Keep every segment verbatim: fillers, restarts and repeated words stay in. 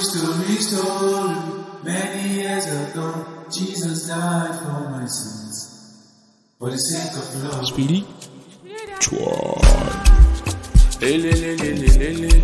story, story. Many years ago, Jesus died for my sins. For the sake of love. Speedy. Hey, le, le, le, le, le, le.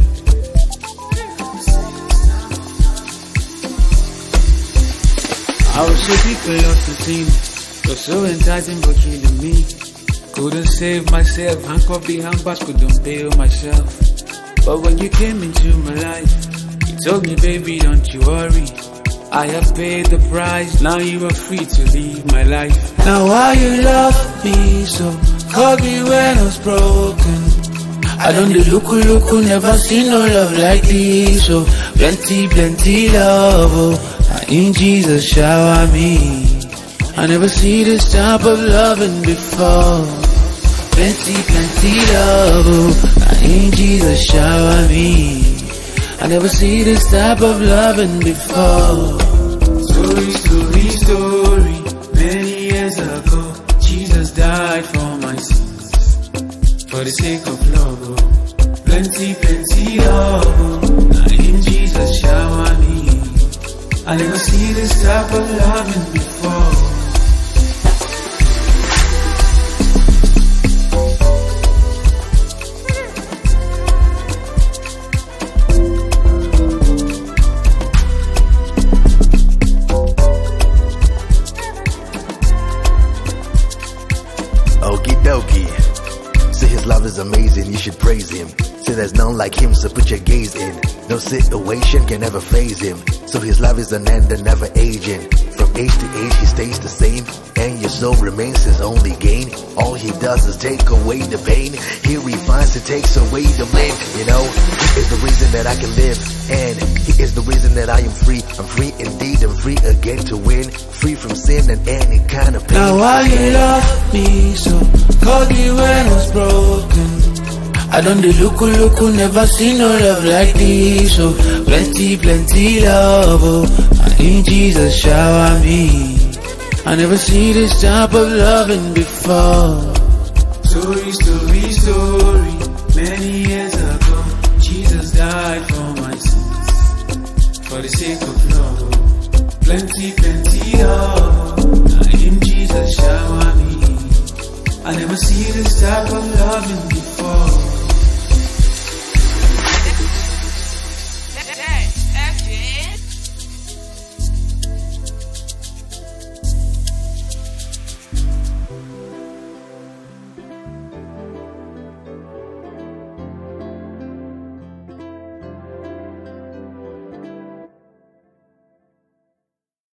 I was so deep in love to see me. Was so enticing but killing me. Couldn't save myself. Handcuffed behind bars, couldn't bail myself. But when you came into my life, you told me, baby, don't you worry. I have paid the price, now you are free to live my life. Now why you love me so? Called me when I was broken. I don't do look, look, never seen no love like this. So plenty, plenty love, oh. In Jesus shower me. I never see this type of loving before. Plenty, plenty love, oh. In Jesus shower me. I never see this type of loving before. Story, story, story. Many years ago, Jesus died for my sins. For the sake of love, oh. Plenty, plenty love, oh. In Jesus shower me. I never see this type of loving before. Okie dokie. Say his love is amazing, you should praise him. Say there's none like him, so put your gaze in. No situation can ever faze him. So his love is an end and never aging. From age to age he stays the same, and your soul remains his only gain. All he does is take away the pain. He refines and takes away the blame. You know, he is the reason that I can live, and he is the reason that I am free. I'm free indeed, I'm free again to win. Free from sin and any kind of pain. Now why you love me so? Called me when I was broken. I don't do look, look, never seen no love like this. So plenty, plenty love, oh. In Jesus shower me. I never see this type of loving before. Story, story, story. Many years ago, Jesus died for my sins. For the sake of love, oh. Plenty, plenty love, oh. In Jesus shower me. I never see this type of loving before.